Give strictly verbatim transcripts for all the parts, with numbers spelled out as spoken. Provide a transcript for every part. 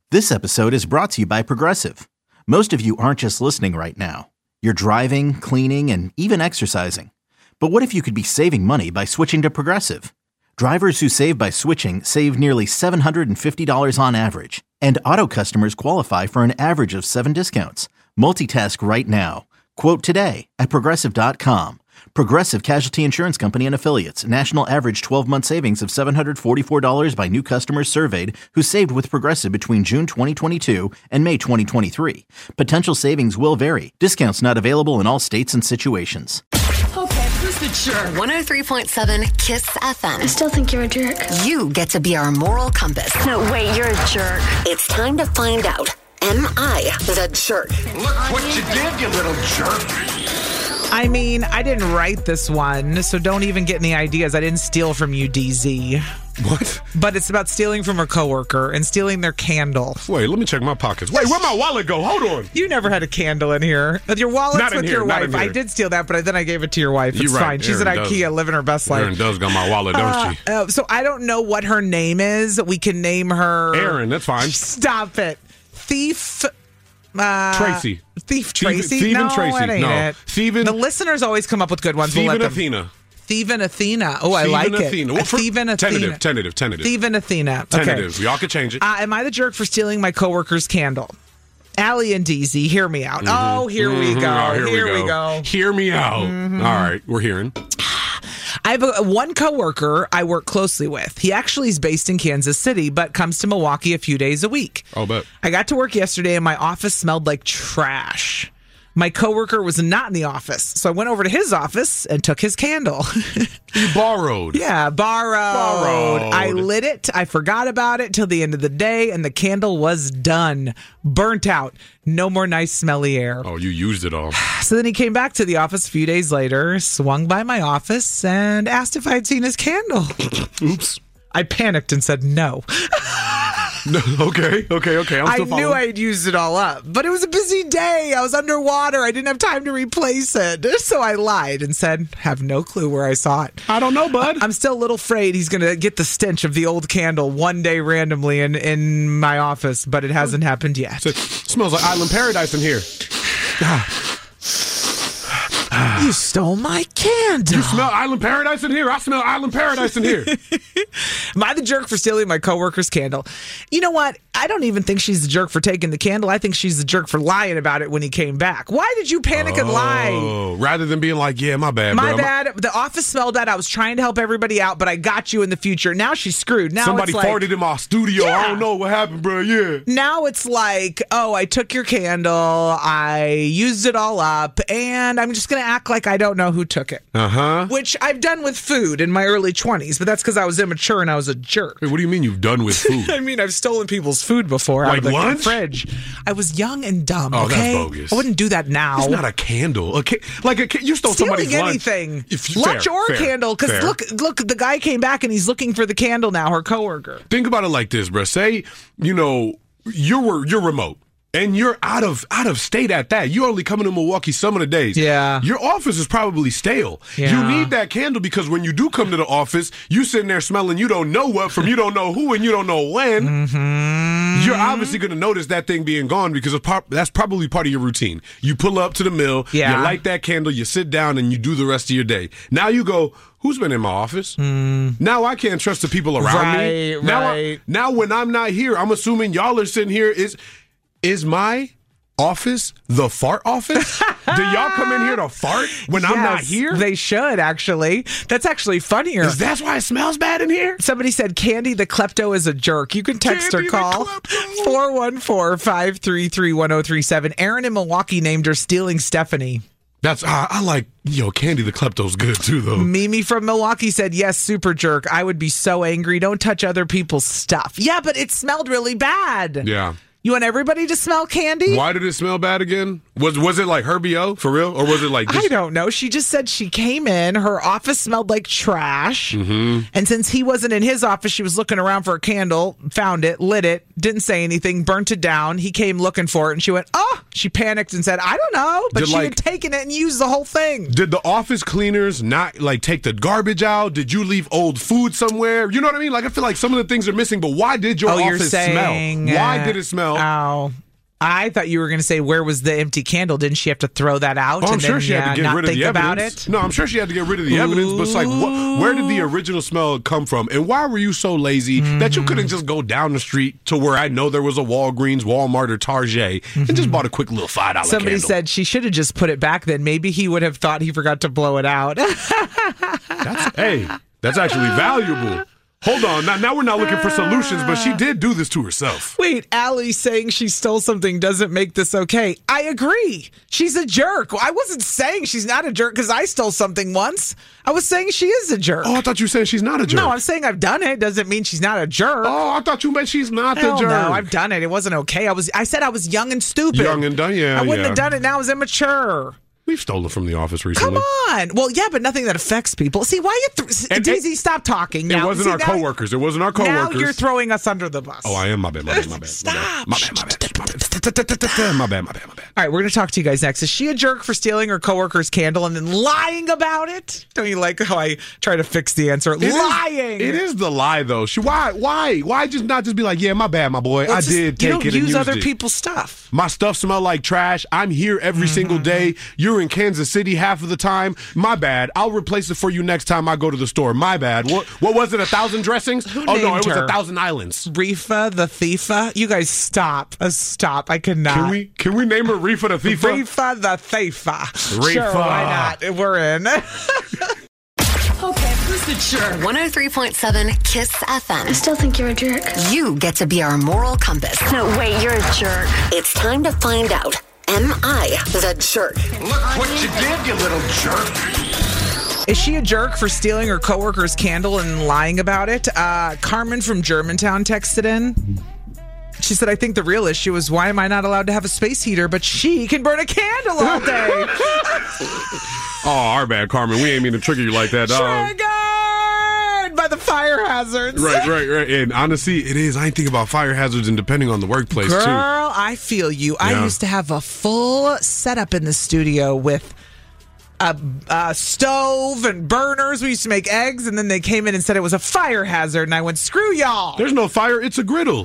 This episode is brought to you by Progressive. Most of you aren't just listening right now. You're driving, cleaning, and even exercising. But what if you could be saving money by switching to Progressive? Drivers who save by switching save nearly seven hundred fifty dollars on average. And auto customers qualify for an average of seven discounts. Multitask right now. Quote today at Progressive dot com. Progressive Casualty Insurance Company and Affiliates. National average twelve-month savings of seven hundred forty-four dollars by new customers surveyed who saved with Progressive between June twenty twenty-two and May twenty twenty-three. Potential savings will vary. Discounts not available in all states and situations. Okay, who's the jerk? one oh three point seven KISS F M. I still think you're a jerk. You get to be our moral compass. No, wait, you're a jerk. It's time to find out. Am I the jerk? Look what you did, you little jerk. I mean, I didn't write this one, so don't even get any ideas. I didn't steal from you, D Z. What? But it's about stealing from her coworker and stealing their candle. Wait, let me check my pockets. Wait, where'd my wallet go? Hold on. You never had a candle in here. Your wallet's Not in with here, your not wife. in I here. did steal that, but then I gave it to your wife. It's You're right. fine. She's Erin at does. IKEA living her best life. Erin does got my wallet, don't Uh, she? uh, so I don't know what her name is. We can name her... Erin, that's fine. Stop it. Thief... Uh, Tracy. Thief Thief- Tracy? Thievin' no, Tracy. it ain't No. it. Thievin'- The listeners always come up with good ones. We'll let Thievin' them. Athena. Thievin' Athena. Oh, I Thievin' like Athena. it. Well, for- Thievin' Athena. Tentative, tentative, tentative. Thievin' Athena. Okay. Tentative. Y'all can change it. Uh, am I the jerk for stealing my coworker's candle? Allie and D Z, hear me out. Oh, here we go. Mhm. Oh, here here, we we go. go. Hear me out. Mm-hmm. All right, we're hearing. I have a, one coworker I work closely with. He actually is based in Kansas City, but comes to Milwaukee a few days a week. Oh, bet. I got to work yesterday and my office smelled like trash. My coworker was not in the office, so I went over to his office and took his candle. You borrowed. Yeah, borrowed. Borrowed. I lit it. I forgot about it till the end of the day, and the candle was done. Burnt out. No more nice smelly air. Oh, you used it all. So then he came back to the office a few days later, swung by my office, and asked if I'd seen his candle. Oops. I panicked and said no. No, okay, okay, okay. I'm I still knew following. I had used it all up, but it was a busy day. I was underwater. I didn't have time to replace it. So I lied and said, have no clue where I saw it. I don't know, bud. I'm still a little afraid he's going to get the stench of the old candle one day randomly in, in my office, but it hasn't happened yet. It smells like Island Paradise in here. You stole my candle. You smell Island Paradise in here? I smell Island Paradise in here. Am I the jerk for stealing my coworker's candle? You know what? I don't even think she's the jerk for taking the candle. I think she's the jerk for lying about it when he came back. Why did you panic and lie? Oh, rather than being like, yeah, my bad, My bro. bad. The office smelled bad. I was trying to help everybody out, but I got you in the future. Now she's screwed. Now Somebody it's like, farted in my studio. Yeah. I don't know what happened, bro. Yeah. now it's like, oh, I took your candle, I used it all up, and I'm just going to act like I don't know who took it. Uh-huh. Which I've done with food in my early twenties, but that's because I was immature and I was a jerk. Wait, what do you mean you've done with food? I mean, I've stolen people's food before out Like of the lunch? fridge. I was young and dumb, Oh, that's okay? bogus. I wouldn't do that now. It's not a candle. A ca- like a ca- you stole Stealing somebody's lunch. anything. If- lunch fair, or fair, candle. Because fair. look, look, the guy came back and he's looking for the candle now, her coworker. Think about it like this, bro. Say, you know, you're you're remote. And you're out of out of state at that. You only coming to Milwaukee some of the days. Yeah. Your office is probably stale. Yeah. You need that candle because when you do come to the office, you sitting there smelling you don't know what from you don't know who and you don't know when. Mm-hmm. You're obviously going to notice that thing being gone because it's par- that's probably part of your routine. You pull up to the mill, Yeah. you light that candle, you sit down, and you do the rest of your day. Now you go, who's been in my office? Mm. Now I can't trust the people around me. Right, Now, I- right. now when I'm not here, I'm assuming y'all are sitting here. Is is my office the fart office? Do y'all come in here to fart when I'm not Yes, here? They should, actually. That's actually funnier. Is that why it smells bad in here? Somebody said Candy the Klepto is a jerk. You can text Candy or the call Klepto. four one four, five three three, one zero three seven. Aaron in Milwaukee named her Stealing Stephanie. That's I, I like yo Candy the Klepto's good too though. Mimi from Milwaukee said, yes, super jerk. I would be so angry. Don't touch other people's stuff. Yeah, but it smelled really bad. Yeah. You want everybody to smell candy? Why did it smell bad again? Was was it like Herbie O for real, or was it like? Just- I don't know. She just said she came in. Her office smelled like trash, mm-hmm. and since he wasn't in his office, she was looking around for a candle, found it, lit it, didn't say anything, burnt it down. He came looking for it, and she went, "Oh!" She panicked and said, "I don't know," but Did, she like- had taken it and used the whole thing. Did the office cleaners not like take the garbage out? Did you leave old food somewhere? You know what I mean? Like I feel like some of the things are missing. But why did your oh, you're office saying, smell? Why uh, did it smell? Oh. I thought you were going to say, where was the empty candle? Didn't she have to throw that out? Oh, I'm and sure then, she had yeah, to get not rid of think the about evidence. it? No, I'm sure she had to get rid of the evidence. But it's like, wh- where did the original smell come from? And why were you so lazy mm-hmm. that you couldn't just go down the street to where I know there was a Walgreens, Walmart, or Target mm-hmm. and just bought a quick little five dollar candle? Somebody said she should have just put it back then. Maybe he would have thought he forgot to blow it out. that's, hey, that's actually valuable. Hold on. Now, now we're not looking for solutions, but she did do this to herself. Wait, Allie saying she stole something doesn't make this okay. I agree. She's a jerk. I wasn't saying she's not a jerk because I stole something once. I was saying she is a jerk. Oh, I thought you said she's not a jerk. No, I'm saying I've done it. Doesn't mean she's not a jerk. Oh, I thought you meant she's not Hell the jerk. No, I've done it. It wasn't okay. I was. I said I was young and stupid. Young and done, yeah. I wouldn't yeah. have done it now. I was immature. We've stolen from the office recently. Come on. Well, yeah, but nothing that affects people. See, why you... Th- and, D Z, stop talking now. It wasn't See, our now, coworkers. It wasn't our coworkers. Now you're throwing us under the bus. Oh, I am. My bad, my bad, my bad. Stop. My bad, my bad, my bad. My bad, my bad, my bad. All right, we're going to talk to you guys next. Is she a jerk for stealing her coworker's candle and then lying about it? Don't you like how I try to fix the answer? It lying. Is, it is the lie, though. She, why? Why? Why just not just be like, yeah, my bad, my boy. Well, I just, did take you don't it and use used other it. people's stuff. My stuff smell like trash. I'm here every mm-hmm. single day. You're in Kansas City half of the time. My bad. I'll replace it for you next time I go to the store. My bad. What What was it? A thousand dressings? Who oh no, it was her? a thousand islands. Rifa the Thiefa. You guys stop. Uh, stop. I cannot. Can we Can we name her Rifa the Thiefa? Rifa the Thiefa. Rifa. Sure, why not? We're in. Okay, who's the jerk? one oh three point seven KISS F M. I still think you're a jerk. You get to be our moral compass. No, wait, you're a jerk. It's time to find out. Am I the jerk? Look what you did, you little jerk. Is she a jerk for stealing her coworker's candle and lying about it? Uh, Carmen from Germantown texted in. She said, I think the real issue is why am I not allowed to have a space heater, but she can burn a candle all day? Oh, our bad, Carmen. We ain't mean to trigger you like that, dog. Triggered by the fire hazards. Right, right, right. And honestly, it is. I ain't think about fire hazards and depending on the workplace, Girl, too. Girl, I feel you. Yeah. I used to have a full setup in the studio with a, a stove and burners. We used to make eggs, and then they came in and said it was a fire hazard, and I went, screw y'all. There's no fire. It's a griddle.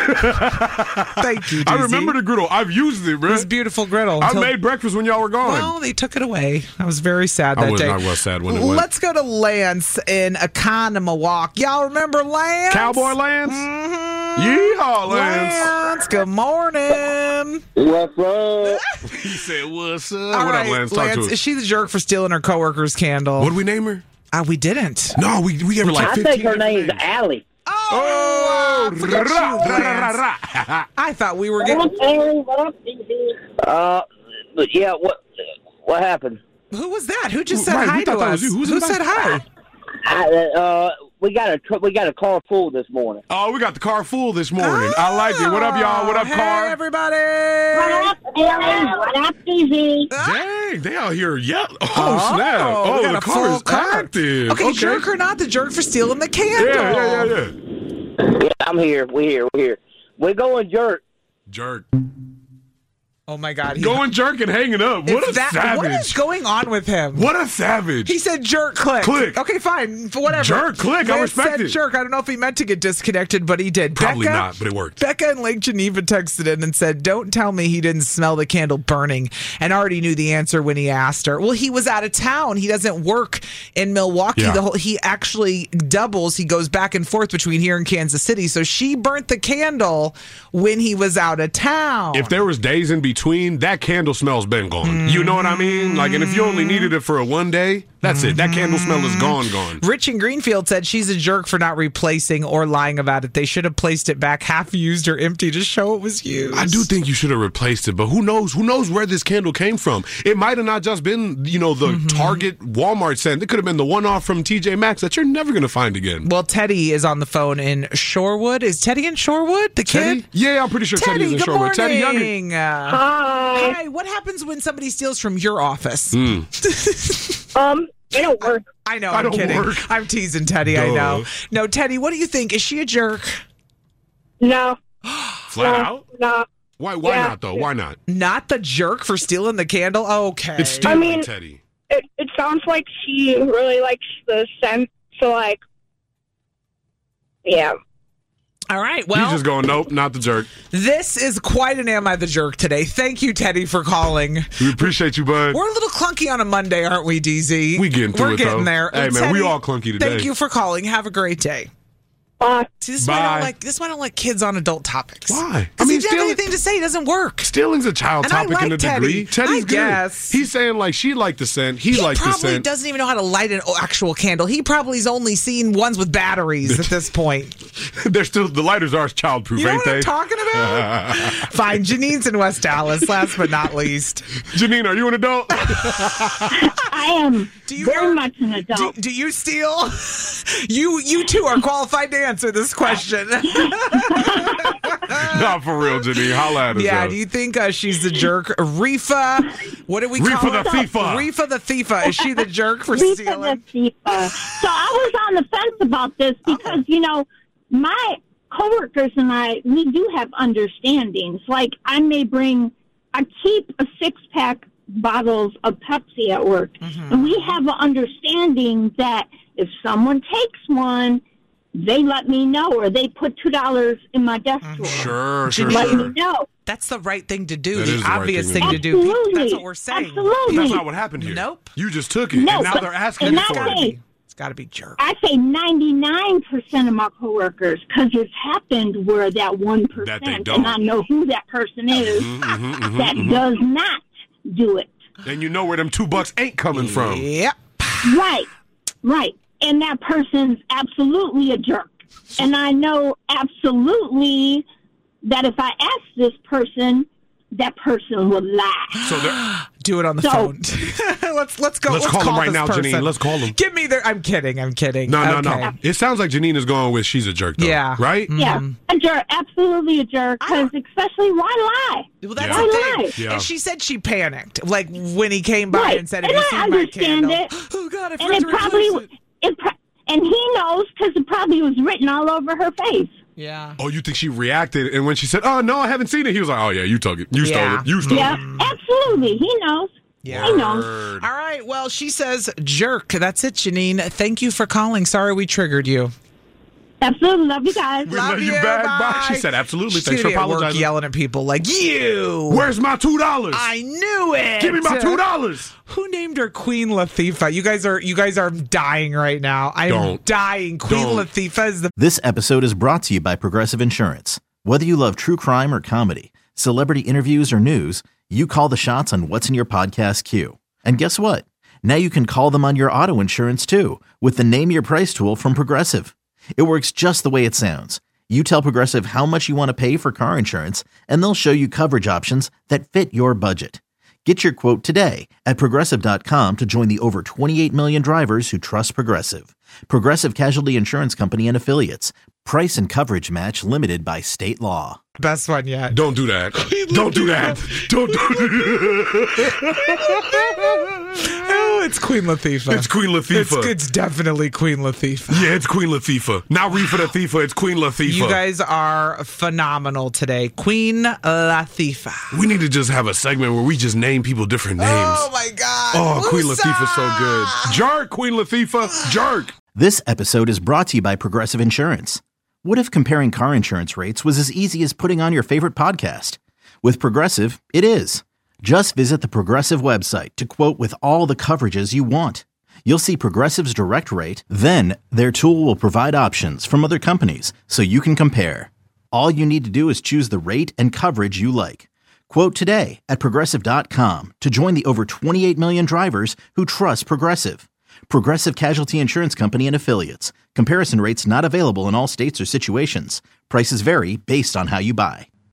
Thank you, D Z. I remember the griddle. I've used it, bro. It was a beautiful griddle. I made breakfast when y'all were gone. Well, they took it away. I was very sad that I was, day. I was sad when it went. Let's go to Lance in Economawalk. Y'all remember Lance? Cowboy Lance? Mm-hmm. Yeehaw, Lance. Lance, good morning. What's up? He said, what's up? All what right, up, Lance? Talk Lance, to us. is she the jerk for stealing her coworker's candle? What did we name her? Uh, we didn't. No, we we gave her like I fifteen think her name's names. Allie. Oh, I forgot you, Lance. I thought we were getting... Uh, but yeah, what what happened? Who was that? Who just said Right, hi we thought to that us? was you. Who's Who in the said back? hi? I, uh, we got a tr- we got a car full this morning. Oh, we got the car full this morning. I like it. What up, y'all? What up, hey, car? everybody? What up, Allie? What up, D Z? Dang, they out here yelling. Oh, Oh, snap. we Oh, got the a car full is car. active. Okay, jerk or not the jerk for stealing the candle? Yeah, yeah, yeah, yeah. Yeah, I'm here. We here. We here. We're going jerk. Jerk. Oh, my God. He, Going jerk and hanging up. What If a that- savage. What is going on with him? What a savage. He said jerk, click. Click. Okay, fine. Whatever. Jerk, click. I Lance respect said it. jerk. I don't know if he meant to get disconnected, but he did. Probably Becca, not, but it worked. Becca in Lake Geneva texted in and said, don't tell me he didn't smell the candle burning and already knew the answer when he asked her. Well, he was out of town. He doesn't work in Milwaukee. Yeah. The whole, he actually doubles. He goes back and forth between here and Kansas City. So she burnt the candle when he was out of town. If there was days in between, that candle smell's been gone. You know what I mean? Like, and if you only needed it for a one day, That's it. That candle smell is gone, gone. Rich in Greenfield said she's a jerk for not replacing or lying about it. They should have placed it back half used or empty to show it was used. I do think you should have replaced it, but who knows? Who knows where this candle came from? It might have not just been, you know, the mm-hmm. Target, Walmart scent. It could have been the one-off from T J Maxx that you're never going to find again. Well, Teddy is on the phone in Shorewood. Is Teddy in Shorewood, the Teddy? kid? Yeah, I'm pretty sure Teddy, Teddy's in good Shorewood. Teddy morning. Youngin. Uh, Hi. Hi. What happens when somebody steals from your office? Mm. Um, I don't work. I know, I I'm don't kidding. work. I'm teasing Teddy, Duh. I know. No, Teddy, what do you think? Is she a jerk? No. Flat no, out? No. Why Why Yeah. not, though? Why not? Not the jerk for stealing the candle? Okay. It's stealing, I mean- Teddy. It, it sounds like she really likes the scent, so, like, yeah. All right, He's well, just going, nope, not the jerk. this is quite an Am I the Jerk today. Thank you, Teddy, for calling. We appreciate you, bud. We're a little clunky on a Monday, aren't we, D Z? We getting through We're it, getting though. there. Hey, man, Teddy, we all clunky today. Thank you for calling. Have a great day. Bye. See, this is why I don't Bye. like this is why I don't like kids on adult topics. Why? Because I mean, if you have stealing- anything to say, it doesn't work. Stealing's a child And I topic like in a Teddy. degree. Teddy's I good. guess. He's saying, like, she liked the scent. He, He liked the probably scent. doesn't even know how to light an actual candle. He probably's only seen ones with batteries at this point. They're still, the lighters are childproof, You know ain't what they? I'm talking about? Fine. Janine's in West Dallas, last but not least. Janine, are you an adult? I am Do you very work- much an Do, adult. do you steal? You you two are qualified to answer this question. Not for real, Janine. Holla at us. Yeah, though. do you think uh, she's the jerk? Rifa, what do we Rifa call the her? Thifa. Rifa the Thifa. Is she the jerk for Rita stealing? the Thifa. So I was on the fence about this because, you know, my coworkers and I, we do have understandings. Like, I may bring, I keep a six-pack bottles of Pepsi at work. Mm-hmm. And we have an understanding that if someone takes one, they let me know, or they put two dollars in my desk drawer. Sure, sure, Let sure. me know. That's the right thing to do. That the is the right obvious thing thing to to do. Absolutely. That's what we're saying. Absolutely. That's not what happened here. Nope. You just took it, No, and now but- they're asking and you that's for it. it. It's got to be jerk. I say ninety-nine percent of my coworkers, because it's happened where that one percent, That they don't. and I know who that person is, Mm-hmm, that does not do it. And you know where them two bucks ain't coming from. Yep. Right, right. And that person's absolutely a jerk. And I know absolutely that if I ask this person, that person will lie. So they're- Do it on the So- phone. let's let's go. Let's Let's, call him right this now, person. Janine. Let's call him. Give me their. I'm kidding. I'm kidding. no, no, Okay. no. It sounds like Janine is going with she's a jerk, though. Yeah. Right? Yeah, a jerk, absolutely a jerk, because especially why lie? Well, that's Yeah. the Why thing. lie? Yeah. And she said she panicked, like when he came by Right. and said, "Have And you I seen my understand candle?" it. Oh God, I And forgot it to probably, replace it. it, pro- and he knows because it probably was written all over her face. Yeah. Oh, you think she reacted, and when she said, "Oh no, I haven't seen it," he was like, "Oh yeah, you took it. You Yeah. stole it. You stole Yeah, it." absolutely. He knows. Yeah. He knows. Word. All right. Well, she says jerk. That's it, Janine. Thank you for calling. Sorry we triggered you. Absolutely. Love you guys. We love you back. Bye. She said, "Absolutely." She's Thanks for gonna be at work apologizing. yelling at people like you. Where's my two dollars? I knew it. Give me my two dollars. Who named her Queen Latifah? You guys are you guys are dying right now. I am Don't. dying. Queen Don't. Latifah is the This episode is brought to you by Progressive Insurance. Whether you love true crime or comedy, celebrity interviews or news, you call the shots on what's in your podcast queue. And guess what? Now you can call them on your auto insurance too with the Name Your Price tool from Progressive. It works just the way it sounds. You tell Progressive how much you want to pay for car insurance, and they'll show you coverage options that fit your budget. Get your quote today at Progressive dot com to join the over twenty-eight million drivers who trust Progressive. Progressive Casualty Insurance Company and Affiliates. Price and coverage match limited by state law. best one yet. Don't do that. Don't do that. Don't do Oh, it's Queen Latifah. It's Queen Latifah. It's, it's definitely Queen Latifah. Yeah, it's Queen Latifah. Not Reefa the Thifa. It's Queen Latifah. You guys are phenomenal today. Queen Latifah. We need to just have a segment where we just name people different names. Oh my God. Oh, Queen Woosah. Latifah's so good. Jerk, Queen Latifah. Jerk. This episode is brought to you by Progressive Insurance. What if comparing car insurance rates was as easy as putting on your favorite podcast? With Progressive, it is. Just visit the Progressive website to quote with all the coverages you want. You'll see Progressive's direct rate, then their tool will provide options from other companies so you can compare. All you need to do is choose the rate and coverage you like. Quote today at Progressive dot com to join the over twenty-eight million drivers who trust Progressive. Progressive Casualty Insurance Company and Affiliates. Comparison rates not available in all states or situations. Prices vary based on how you buy.